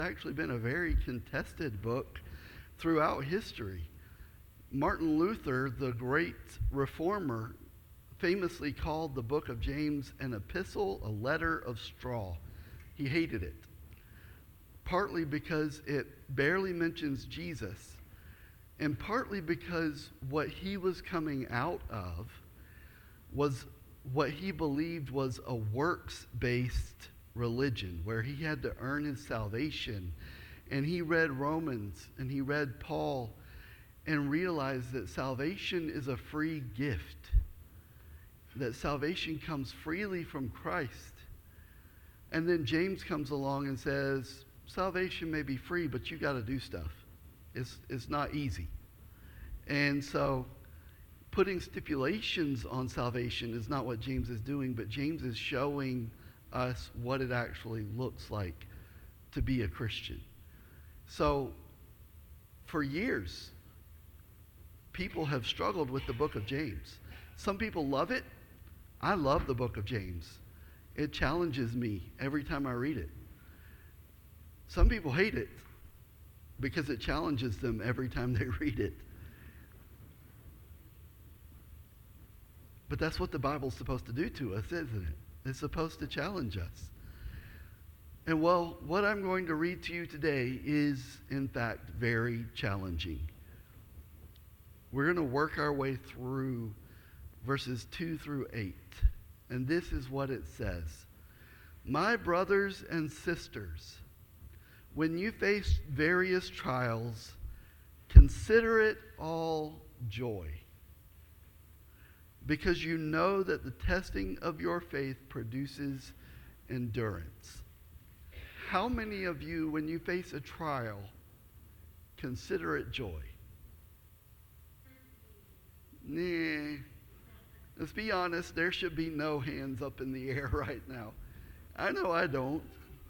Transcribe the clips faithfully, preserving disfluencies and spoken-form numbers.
actually been a very contested book throughout history. Martin Luther, the great reformer, famously called the book of James an epistle, a letter of straw. He hated it, partly because it barely mentions Jesus, and partly because what he was coming out of was what he believed was a works-based religion, where he had to earn his salvation. And he read Romans, and he read Paul, and realized that salvation is a free gift, that salvation comes freely from Christ. And then James comes along and says, salvation may be free, but you got to do stuff. It's, it's not easy. And so putting stipulations on salvation is not what James is doing, but James is showing us what it actually looks like to be a Christian. So for years, people have struggled with the book of James. Some people love it. I love the book of James. It challenges me every time I read it. Some people hate it because it challenges them every time they read it. But that's what the Bible's supposed to do to us, isn't it? It's supposed to challenge us. And well, what I'm going to read to you today is, in fact, very challenging. We're going to work our way through verses two through eight. And this is what it says. My brothers and sisters, when you face various trials, consider it all joy, because you know that the testing of your faith produces endurance. How many of you, when you face a trial, consider it joy? Nah. Let's be honest, there should be no hands up in the air right now. I know I don't.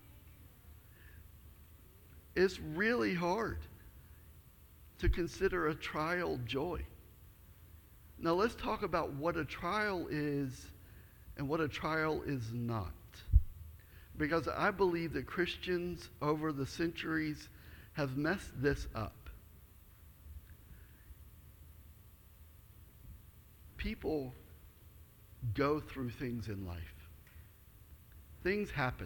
It's really hard to consider a trial joy. Now let's talk about what a trial is and what a trial is not. Because I believe that Christians over the centuries have messed this up. People go through things in life. Things happen.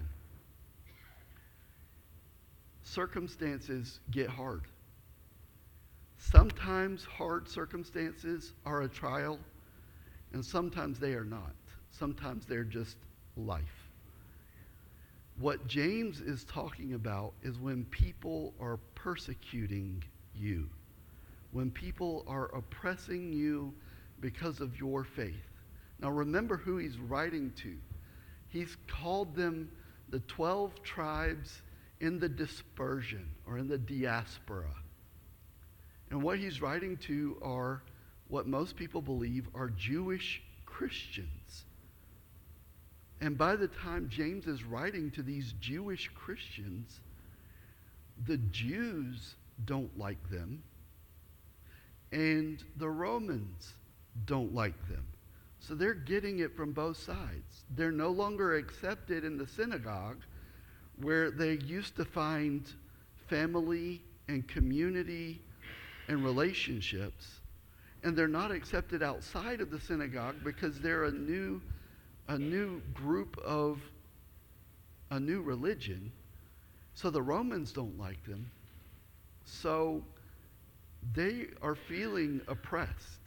Circumstances get hard. Sometimes hard circumstances are a trial, and sometimes they are not. Sometimes they're just life. What James is talking about is when people are persecuting you, when people are oppressing you because of your faith. Now remember who he's writing to. He's called them the twelve tribes in the dispersion or in the diaspora. And what he's writing to are what most people believe are Jewish Christians. And by the time James is writing to these Jewish Christians, the Jews don't like them, and the Romans don't like them. So they're getting it from both sides. They're no longer accepted in the synagogue, where they used to find family and community and relationships, and they're not accepted outside of the synagogue because they're a new a new group of a new religion. So the Romans don't like them. So they are feeling oppressed.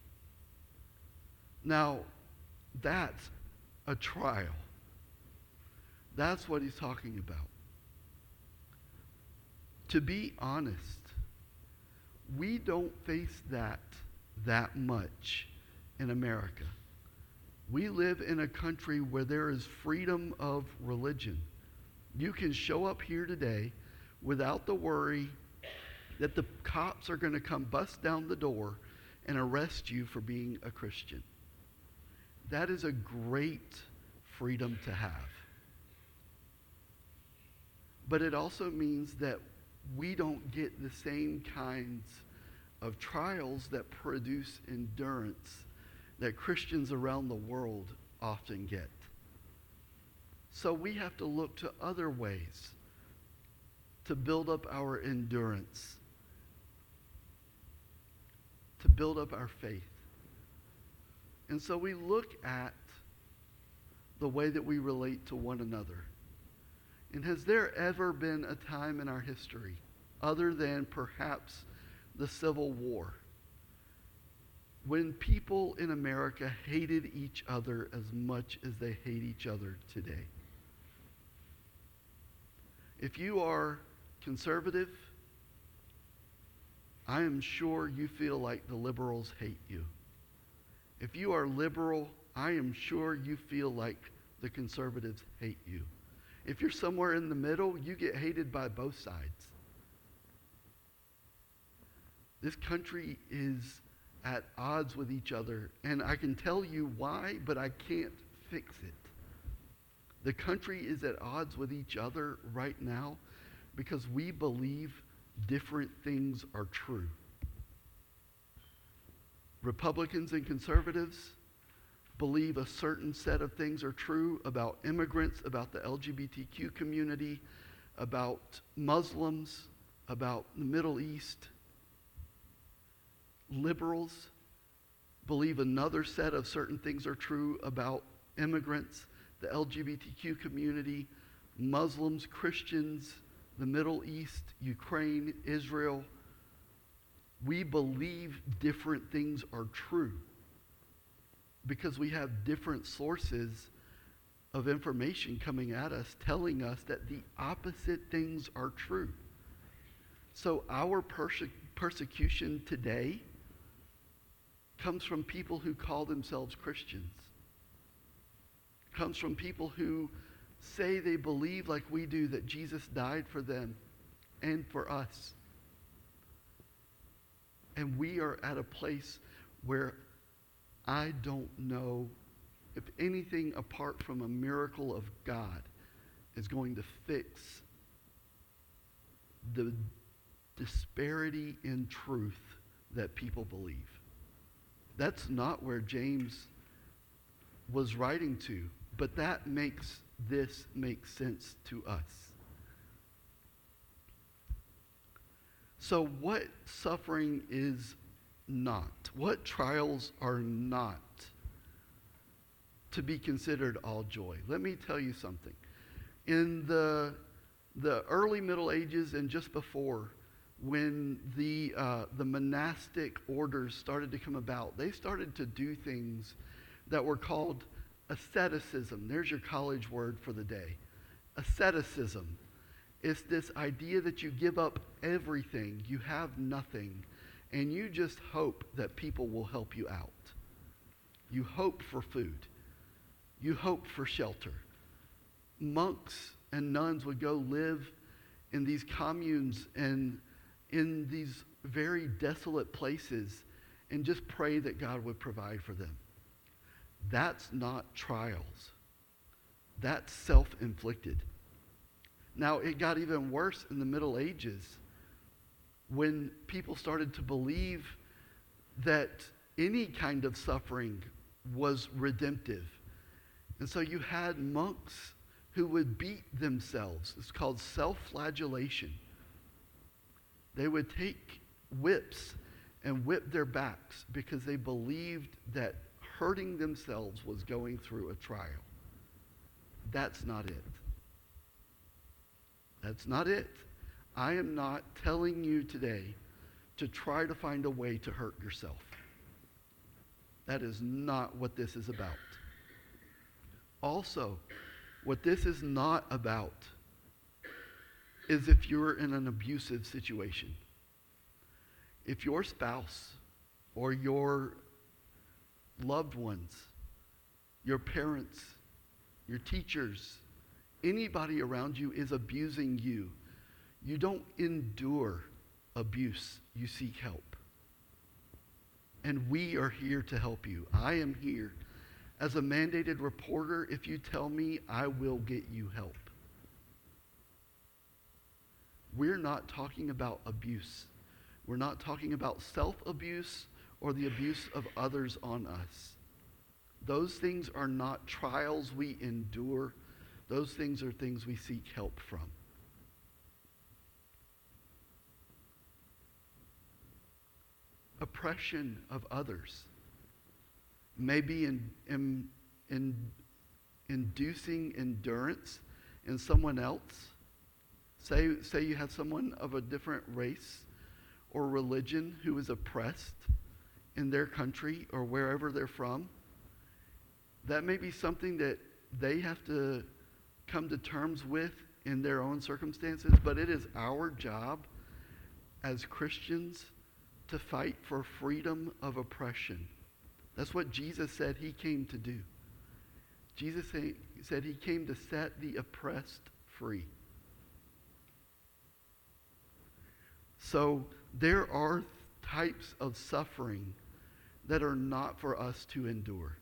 Now, that's a trial. That's what he's talking about. To be honest, we don't face that that much in America. We live in a country where there is freedom of religion. You can show up here today without the worry that the cops are going to come bust down the door and arrest you for being a Christian. That is a great freedom to have. But it also means that we don't get the same kinds of trials that produce endurance that Christians around the world often get. So we have to look to other ways to build up our endurance, to build up our faith. And so we look at the way that we relate to one another. And has there ever been a time in our history, other than perhaps the Civil War, when people in America hated each other as much as they hate each other today? If you are conservative, I am sure you feel like the liberals hate you. If you are liberal, I am sure you feel like the conservatives hate you. If you're somewhere in the middle, you get hated by both sides. This country is at odds with each other, and I can tell you why, but I can't fix it. The country is at odds with each other right now because we believe different things are true. Republicans and conservatives believe a certain set of things are true about immigrants, about the L G B T Q community, about Muslims, about the Middle East. Liberals believe another set of certain things are true about immigrants, the L G B T Q community, Muslims, Christians, the Middle East, Ukraine, Israel. We believe different things are true because we have different sources of information coming at us telling us that the opposite things are true. So our perse- persecution today comes from people who call themselves Christians. Comes from people who say they believe like we do that Jesus died for them and for us. And we are at a place where I don't know if anything apart from a miracle of God is going to fix the disparity in truth that people believe. That's not where James was writing to, but that makes this make sense to us. So what suffering is not? What trials are not to be considered all joy? Let me tell you something. In the, the early Middle Ages and just before, when the, uh, the monastic orders started to come about, they started to do things that were called asceticism. There's your college word for the day. Asceticism. It's this idea that you give up everything, you have nothing, and you just hope that people will help you out. You hope for food. You hope for shelter. Monks and nuns would go live in these communes and in these very desolate places and just pray that God would provide for them. That's not trials. That's self-inflicted. Now, it got even worse in the Middle Ages when people started to believe that any kind of suffering was redemptive. And so you had monks who would beat themselves. It's called self-flagellation. They would take whips and whip their backs because they believed that hurting themselves was going through a trial. That's not it. That's not it. I am not telling you today to try to find a way to hurt yourself. That is not what this is about. Also, what this is not about is if you're in an abusive situation. If your spouse or your loved ones, your parents, your teachers, anybody around you is abusing you, you don't endure abuse, you seek help. And we are here to help you. I am here. As a mandated reporter, if you tell me, I will get you help. We're not talking about abuse. We're not talking about self-abuse or the abuse of others on us. Those things are not trials we endure. Those things are things we seek help from. oppression of others. Maybe in, in, in inducing endurance in someone else. Say, say you have someone of a different race or religion who is oppressed in their country or wherever they're from. That may be something that they have to come to terms with in their own circumstances, but it is our job as Christians to fight for freedom of oppression. That's what Jesus said he came to do. Jesus say, said he came to set the oppressed free. So there are types of suffering that are not for us to endure.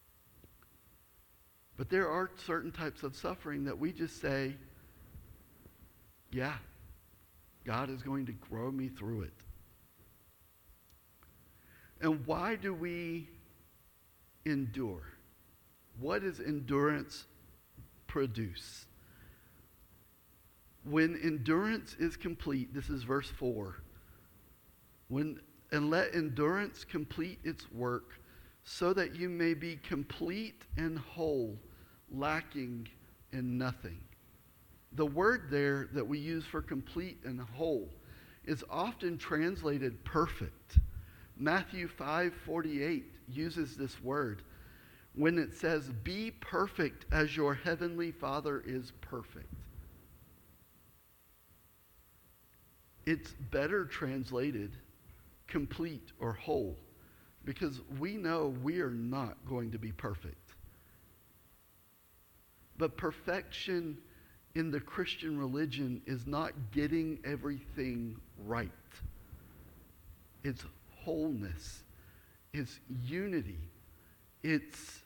But there are certain types of suffering that we just say, yeah, God is going to grow me through it. And why do we endure? What does endurance produce? When endurance is complete, this is verse four. When and let endurance complete its work, so that you may be complete and whole, lacking in nothing. The word there that we use for complete and whole is often translated perfect. Matthew five forty-eight uses this word when it says, "Be perfect as your heavenly Father is perfect." It's better translated complete or whole, because we know we are not going to be perfect. But perfection in the Christian religion is not getting everything right. It's wholeness. It's unity. It's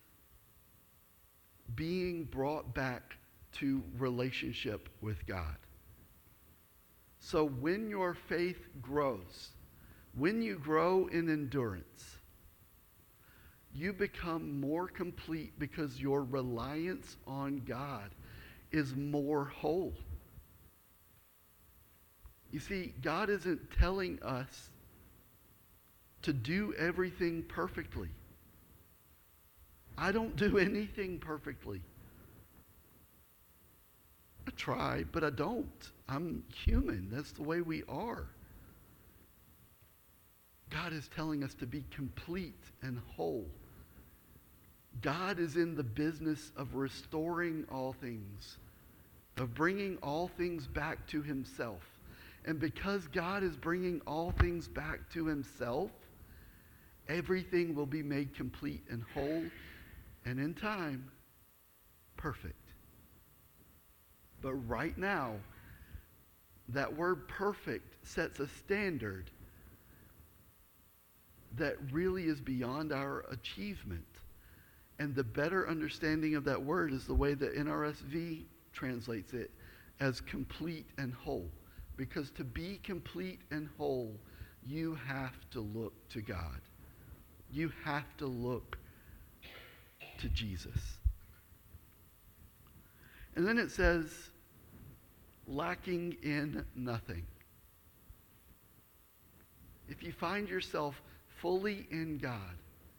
being brought back to relationship with God. So when your faith grows, when you grow in endurance, you become more complete because your reliance on God is more whole. You see, God isn't telling us to do everything perfectly. I don't do anything perfectly. I try, but I don't. I'm human. That's the way we are. God is telling us to be complete and whole. God is in the business of restoring all things, of bringing all things back to himself. And because God is bringing all things back to himself, everything will be made complete and whole, and in time, perfect. But right now, that word perfect sets a standard that really is beyond our achievement. And the better understanding of that word is the way that N R S V translates it as complete and whole. Because to be complete and whole, you have to look to God. You have to look to Jesus. And then it says, lacking in nothing. If you find yourself fully in God,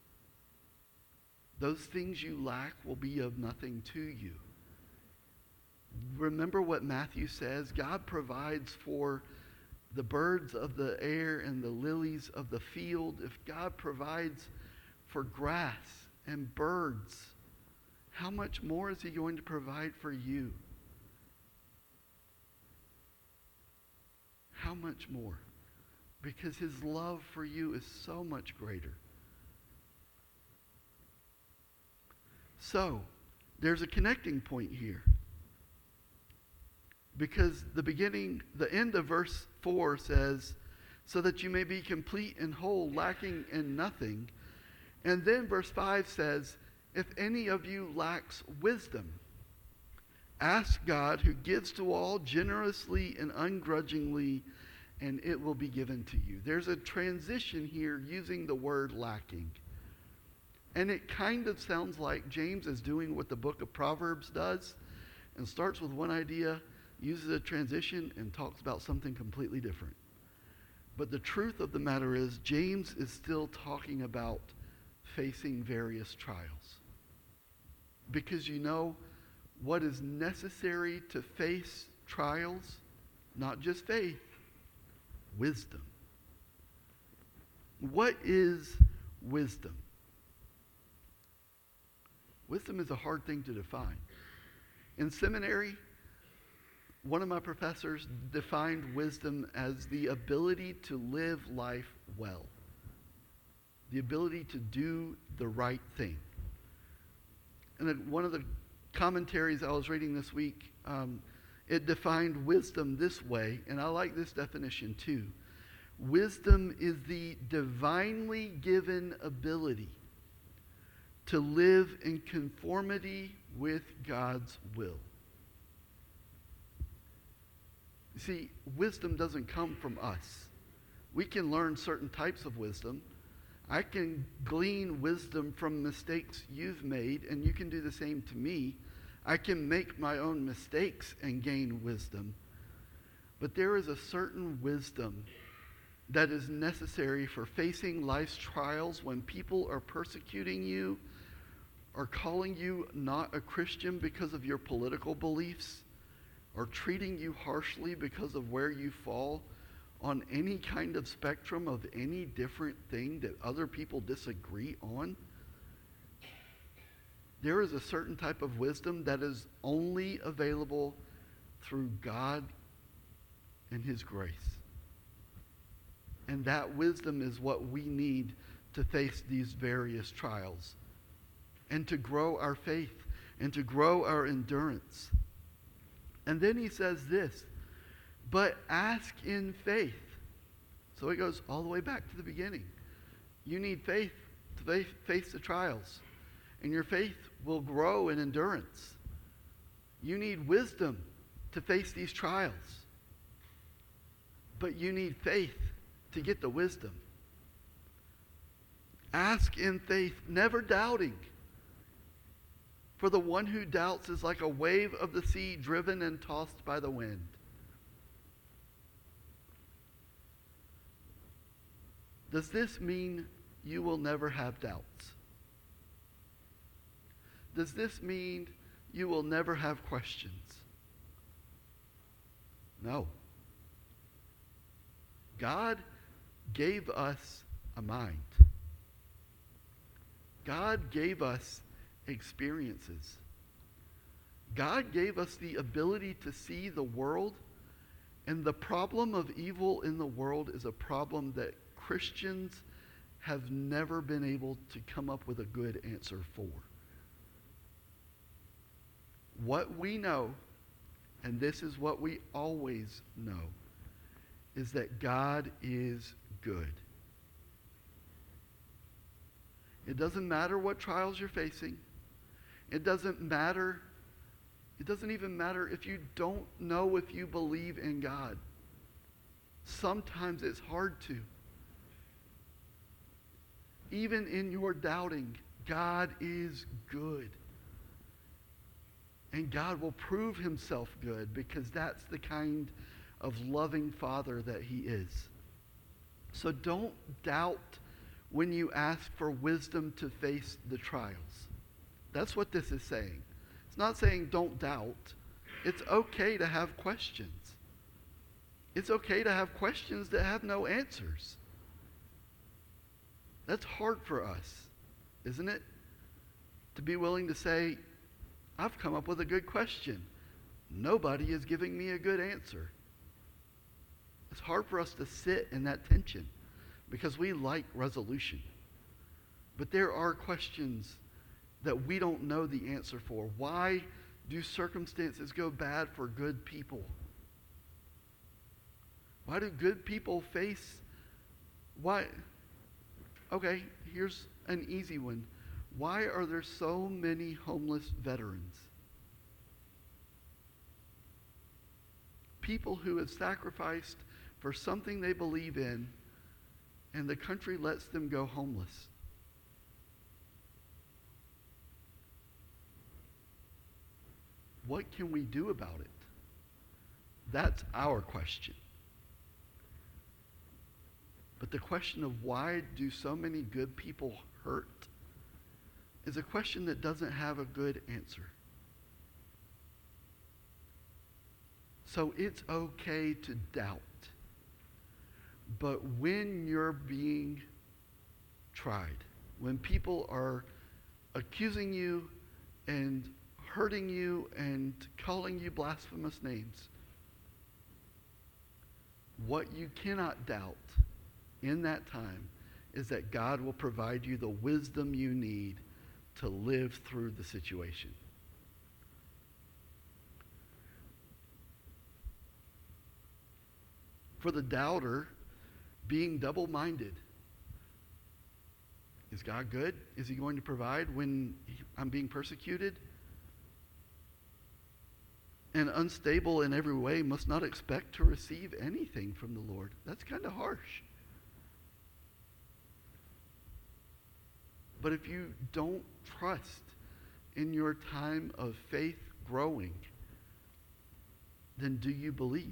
those things you lack will be of nothing to you. Remember what Matthew says, God provides for the birds of the air and the lilies of the field. If God provides for grass and birds, how much more is he going to provide for you? How much more? Because his love for you is so much greater. So, there's a connecting point here. Because the beginning, the end of verse four says, so that you may be complete and whole, lacking in nothing. And then verse five says, if any of you lacks wisdom, ask God who gives to all generously and ungrudgingly, and it will be given to you. There's a transition here using the word lacking. And it kind of sounds like James is doing what the book of Proverbs does and starts with one idea, uses a transition, and talks about something completely different. But the truth of the matter is, James is still talking about facing various trials. Because you know what is necessary to face trials? Not just faith, wisdom. What is wisdom? Wisdom is a hard thing to define. In seminary, one of my professors defined wisdom as the ability to live life well, the ability to do the right thing. And one of the commentaries I was reading this week, um, it defined wisdom this way, and I like this definition too. Wisdom is the divinely given ability to live in conformity with God's will. You see, wisdom doesn't come from us. We can learn certain types of wisdom. I can glean wisdom from mistakes you've made, and you can do the same to me. I can make my own mistakes and gain wisdom. But there is a certain wisdom that is necessary for facing life's trials when people are persecuting you or calling you not a Christian because of your political beliefs or treating you harshly because of where you fall on any kind of spectrum of any different thing that other people disagree on. There is a certain type of wisdom that is only available through God and His grace. And that wisdom is what we need to face these various trials and to grow our faith and to grow our endurance. And then he says this, but ask in faith. So he goes all the way back to the beginning. You need faith to face the trials, and your faith will grow in endurance. You need wisdom to face these trials, but you need faith to get the wisdom. Ask in faith, never doubting. For the one who doubts is like a wave of the sea driven and tossed by the wind. Does this mean you will never have doubts? Does this mean you will never have questions? No. God gave us a mind. God gave us experiences. God gave us the ability to see the world, and the problem of evil in the world is a problem that Christians have never been able to come up with a good answer for. What we know, and this is what we always know, is that God is good. It doesn't matter what trials you're facing. It doesn't matter. It doesn't even matter if you don't know if you believe in God. Sometimes it's hard to. Even in your doubting, God is good. And God will prove himself good because that's the kind of loving Father that he is. So don't doubt when you ask for wisdom to face the trials. That's what this is saying. It's not saying don't doubt. It's okay to have questions. It's okay to have questions that have no answers. That's hard for us, isn't it? To be willing to say, I've come up with a good question. Nobody is giving me a good answer. It's hard for us to sit in that tension because we like resolution. But there are questions that we don't know the answer for. Why do circumstances go bad for good people? Why do good people face... Why? Okay, here's an easy one. Why are there so many homeless veterans? People who have sacrificed for something they believe in, and the country lets them go homeless. What can we do about it? That's our question. But the question of why do so many good people hurt is a question that doesn't have a good answer. So it's okay to doubt. But when you're being tried, when people are accusing you and hurting you and calling you blasphemous names, what you cannot doubt in that time is that God will provide you the wisdom you need to live through the situation. For the doubter, being double-minded. Is God good? Is he going to provide when I'm being persecuted? And unstable in every way must not expect to receive anything from the Lord. That's kind of harsh. But if you don't trust in your time of faith growing, then do you believe?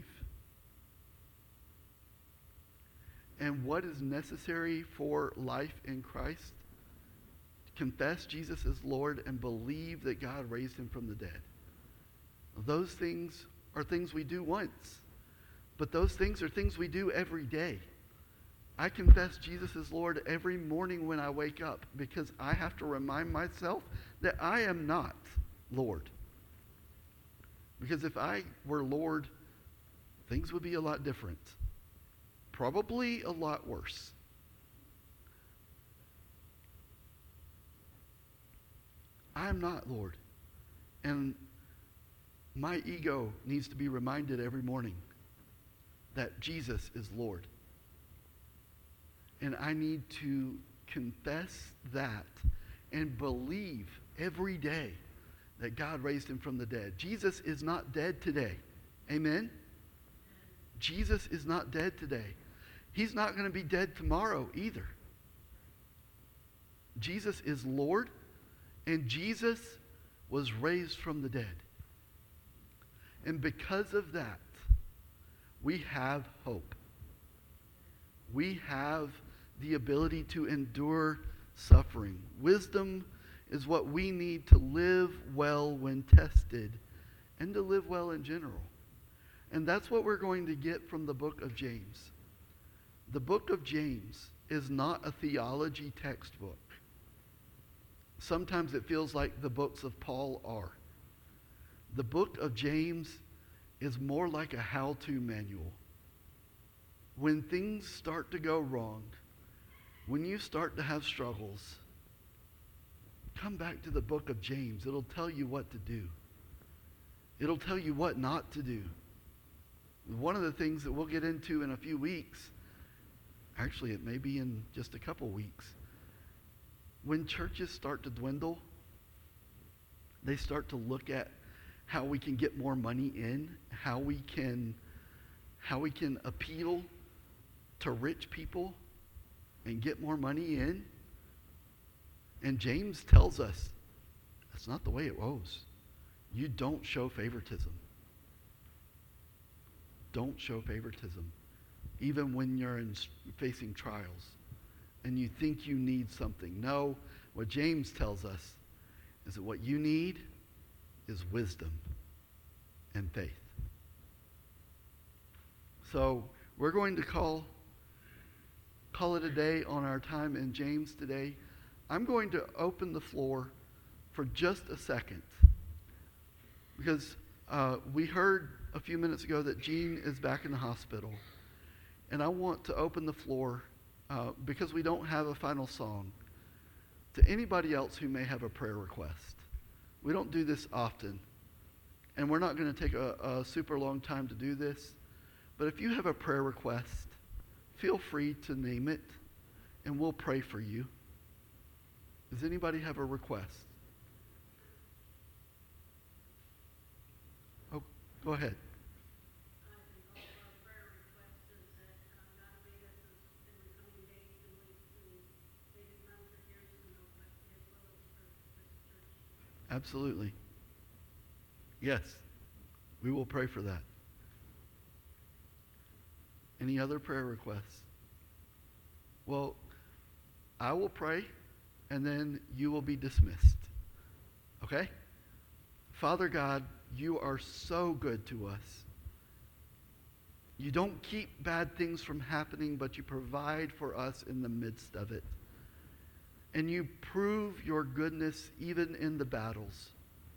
And what is necessary for life in Christ? Confess Jesus as Lord and believe that God raised him from the dead. Those things are things we do once, but those things are things we do every day. I confess Jesus as Lord every morning when I wake up because I have to remind myself that I am not Lord. Because if I were Lord, things would be a lot different. Probably a lot worse. I am not Lord. And my ego needs to be reminded every morning that Jesus is Lord. And I need to confess that and believe every day that God raised him from the dead. Jesus is not dead today. Amen? Jesus is not dead today. He's not going to be dead tomorrow either. Jesus is Lord, and Jesus was raised from the dead. And because of that, we have hope. We have the ability to endure suffering. Wisdom is what we need to live well when tested and to live well in general. And that's what we're going to get from the book of James. The book of James is not a theology textbook. Sometimes it feels like the books of Paul are. The book of James is more like a how-to manual. When things start to go wrong, when you start to have struggles, come back to the book of James. It'll tell you what to do. It'll tell you what not to do. One of the things that we'll get into in a few weeks, actually it may be in just a couple weeks, when churches start to dwindle, they start to look at how we can get more money in, how we can, how we can appeal to rich people and get more money in. And James tells us that's not the way it goes. You don't show favoritism. Don't show favoritism, even when you're in, facing trials and you think you need something. No, what James tells us is that what you need is wisdom and faith. So we're going to call, call it a day on our time in James today. I'm going to open the floor for just a second because uh, we heard a few minutes ago that Jean is back in the hospital. And I want to open the floor, uh, because we don't have a final song, to anybody else who may have a prayer request. We don't do this often. And we're not going to take a, a super long time to do this. But if you have a prayer request, feel free to name it, and we'll pray for you. Does anybody have a request? Oh, go ahead. Absolutely. Yes, we will pray for that. Any other prayer requests? Well, I will pray, and then you will be dismissed. Okay? Father God, you are so good to us. You don't keep bad things from happening, but you provide for us in the midst of it. And you prove your goodness even in the battles.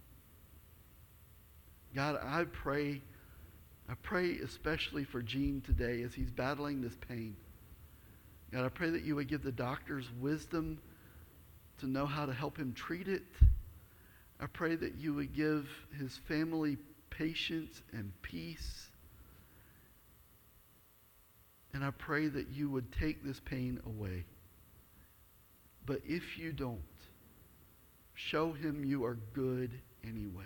God, I pray, I pray especially for Gene today as he's battling this pain. God, I pray that you would give the doctors wisdom to know how to help him treat it. I pray that you would give his family patience and peace. And I pray that you would take this pain away. But if you don't, show him you are good anyway.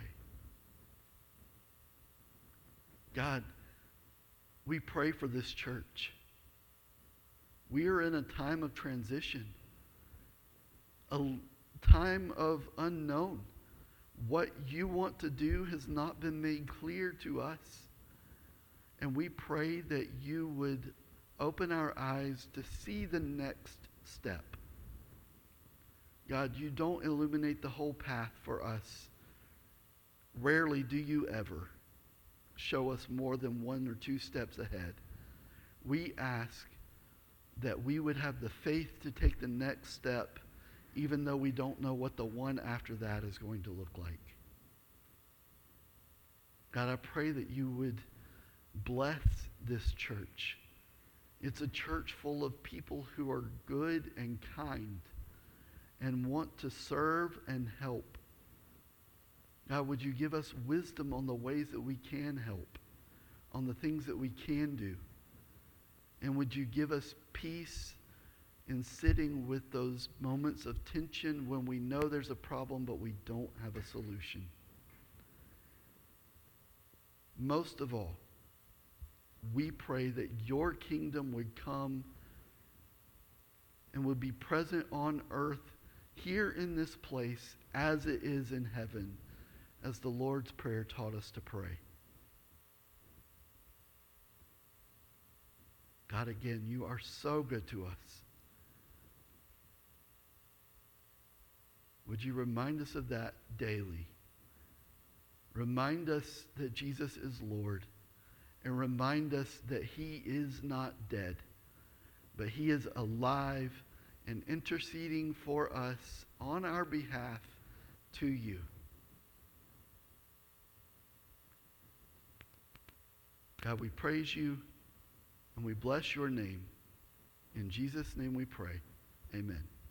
God, we pray for this church. We are in a time of transition, a time of unknown. What you want to do has not been made clear to us. And we pray that you would open our eyes to see the next step. God, you don't illuminate the whole path for us. Rarely do you ever show us more than one or two steps ahead. We ask that we would have the faith to take the next step, even though we don't know what the one after that is going to look like. God, I pray that you would bless this church. It's a church full of people who are good and kind and want to serve and help. God, would you give us wisdom on the ways that we can help, on the things that we can do? And would you give us peace in sitting with those moments of tension when we know there's a problem but we don't have a solution? Most of all, we pray that your kingdom would come and would be present on earth here in this place as it is in heaven, as the Lord's Prayer taught us to pray. God, again, you are so good to us. Would you remind us of that daily? Remind us that Jesus is Lord, and remind us that he is not dead, but he is alive and interceding for us on our behalf to you. God, we praise you and we bless your name. In Jesus' name we pray. Amen.